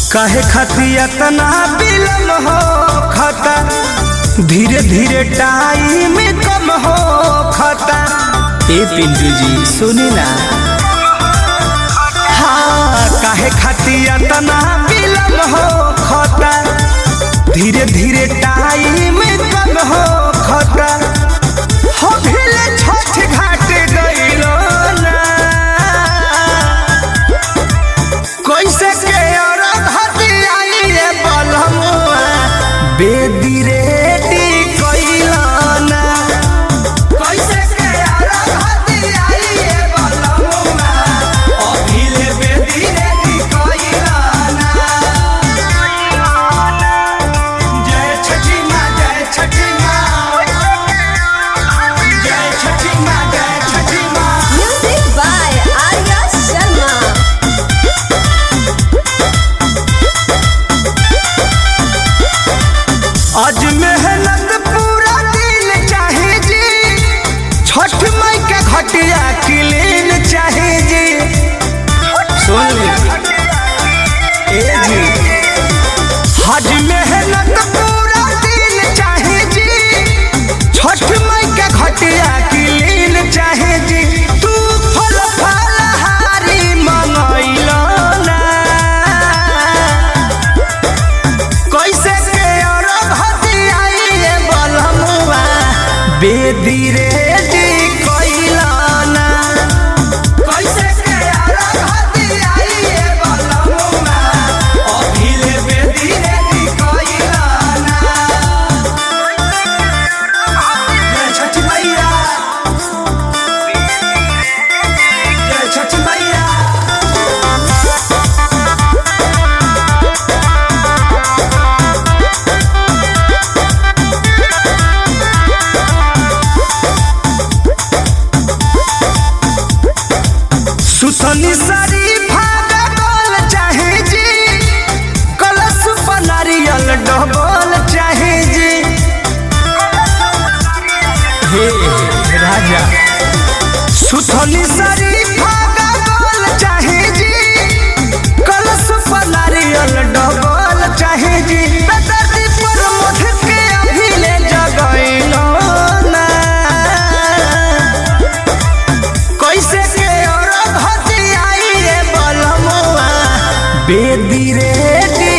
काहे खातिर इतना विलम्ब हो खाता, धीरे धीरे टाइम कम हो खाता। ए पिंटू जी सुनी ना, हाँ काहे खातिर इतना विलम्ब हो खाता, धीरे धीरे टाइम कम हो खाता। हो भिले छठ घाट गइलो ना, कैसे के बेदी रेडी कइलाना, कैसे के आराधती आई ए बलमुआ, अभिले बेदी रेडी कइलाना। जय छठी माँ, जय छठी माँ, जय छठी माँ, जय छठी माँ। Music by Arya Sharma. आज मेहनत पूरा दिन चाहे जी, छठ माई के घटिया क्लीन चाहे जी। सुन ए जी, आज मेहनत पूरा दिन चाहे जी, छठ माई के घटिया क्लीन चाहे जी। तू फल फलहारी मंगइलो ना, कैसे बेदी रेडी कइलाना, कैसे के आराधती आई ए बलमुआ, अभिले बेदी रेडी कइलाना। जय छठी मैया, जय छठी मैया। सुसनी सारी भागा बोल चाहे जी, कलश पर नारियल डबल चाहे जी। हे राजा, सुसनी सारी भागा बोल चाहे जी, कलश पर नारियल डबल चाहे जी। बेदर्दी पर मुठ के अभिले जगइलो ना, कैसे के बेदी रेडी